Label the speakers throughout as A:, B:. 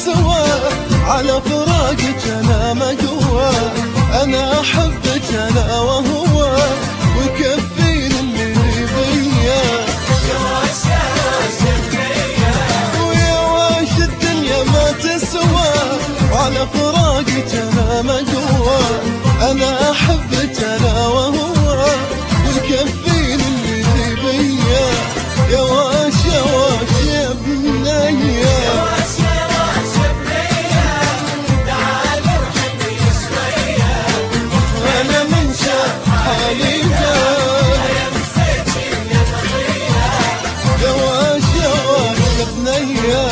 A: تسوى، على فراقك أنا مقوى. أنا أحبك أنا وهو، ويكفيني اللي بيا. ويا واش الدنيا ما تسوى، وعلى فراقك أنا مقوى. أنا أحبك أنا وهو، ويكفيني اللي بيا. يا واش يا واش يا بنية، أنا من شاف حالي يا واش يا واش يا بنية.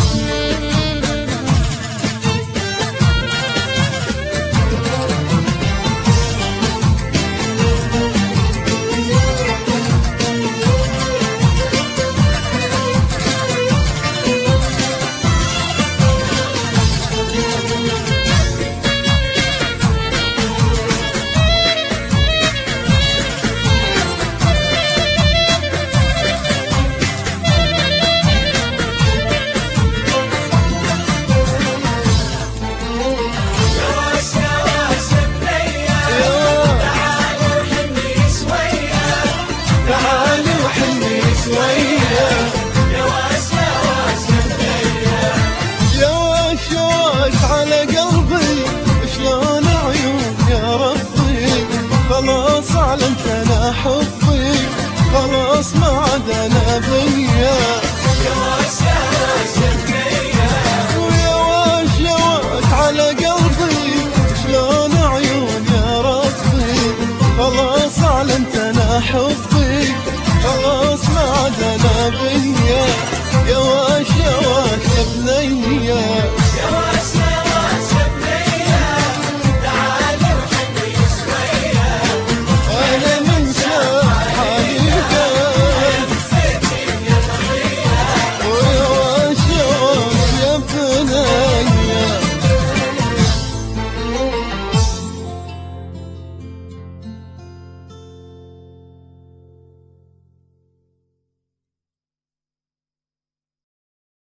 A: على قلبي شلون عيون يا ربي، خلاص علمت انا حبي، خلاص ما عاد انا بيا. يا واش يا واش يا بنية، ويا واش يا واش على قلبي شلون عيون يا ربي، خلاص علمت انا حبي، خلاص ما عاد انا بيا. يا واش يا واش يا بنية.